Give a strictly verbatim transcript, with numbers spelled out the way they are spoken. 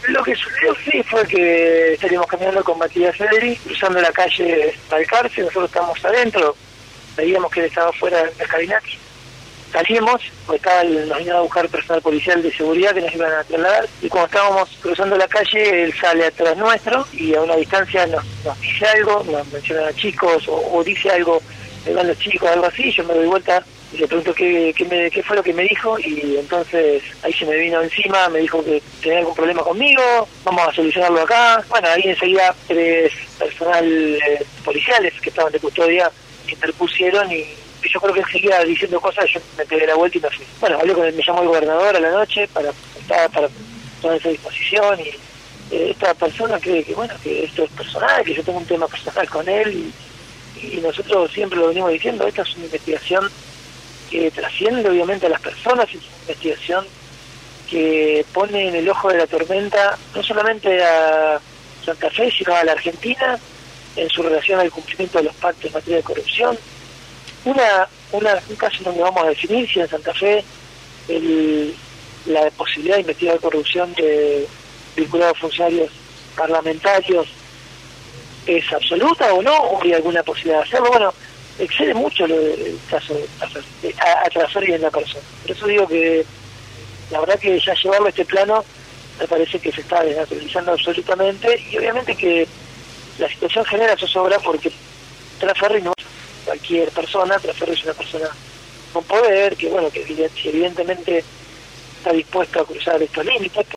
Lo que sucedió sí fue que estaríamos caminando con Matías Federi, cruzando la calle Balcarce, nosotros estábamos adentro, veíamos que él estaba fuera del Escalinati. Salimos, porque estaba el, nos iba a buscar personal policial de seguridad que nos iban a trasladar, y cuando estábamos cruzando la calle, él sale atrás nuestro y a una distancia nos, nos dice algo, nos menciona a chicos, o, o dice algo, le van los chicos, algo así. Yo me doy vuelta y le pregunto qué, qué, me, qué fue lo que me dijo, y entonces ahí se me vino encima, me dijo que tenía algún problema conmigo, vamos a solucionarlo acá. Bueno, ahí enseguida tres personal eh, policiales que estaban de custodia interpusieron, y yo creo que él seguía diciendo cosas, yo me pegué la vuelta y me fui. Bueno, hablé con él, me llamó el gobernador a la noche para para, para ponerse a disposición, y eh, esta persona cree que, bueno, que esto es personal, que yo tengo un tema personal con él, y, y nosotros siempre lo venimos diciendo, esta es una investigación que trasciende obviamente a las personas, es una investigación que pone en el ojo de la tormenta no solamente a Santa Fe, sino a la Argentina en su relación al cumplimiento de los pactos en materia de corrupción. Una, una, un caso donde vamos a definir si en Santa Fe el, la posibilidad de investigar corrupción de vinculados a funcionarios parlamentarios es absoluta o no, o hay alguna posibilidad de hacerlo. Bueno, excede mucho lo del caso de a, a Trasferri en la persona. Por eso digo que la verdad que ya llevarlo a este plano me parece que se está desnaturalizando absolutamente, y obviamente que la situación genera zozobra porque Trasferri no es cualquier persona. Trasferri es una persona con poder, que bueno, que evidentemente está dispuesto a cruzar estos límites.